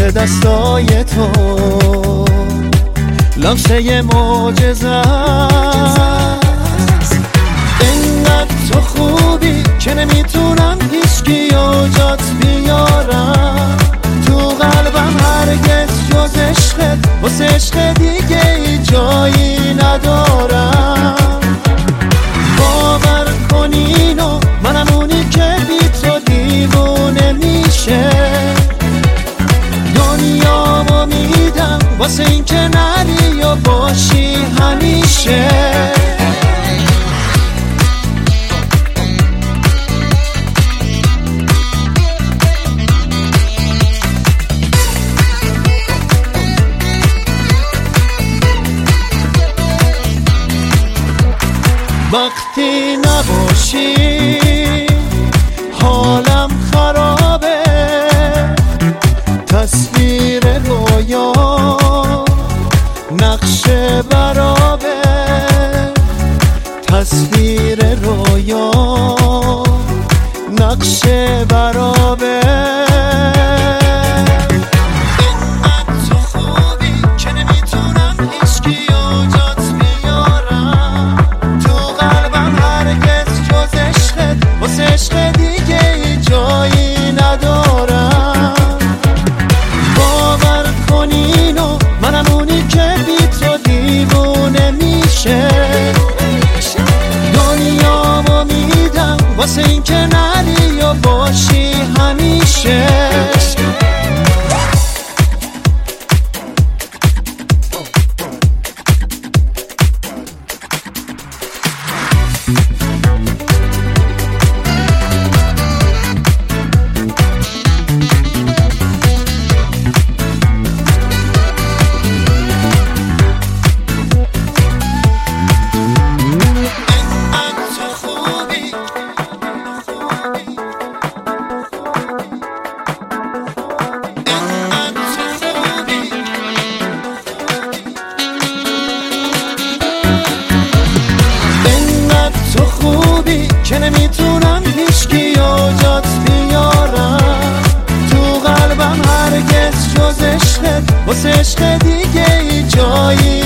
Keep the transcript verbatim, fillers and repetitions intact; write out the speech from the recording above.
دستای تو لمسه معجزه است. اینقدر تو خوبی که نمیتونم هیچکیو جات بیارم تو قلبم هرگز جز عشقت، واسه عشق دیگه ای جایی ندارم. باور کن اینو، منم اونی که بی تو دیوونه میشه. دنیامو میدم واسه این که نری و باشی همیشه. وقتی نباشی حالم خرابه، تصویر رویا نقش برابه. تصویر رویا نقش برابه. عشق دیگه ای جایی ندارم. باور کن اینو، منم اونی که بی تو دیوونه میشه. دنیامو میدم واسه این که نری و باشی همیشه. که نمیتونم هیچکیو جات بیارم تو قلبم هرگز جز عشقت، واسه عشق دیگه ای جایی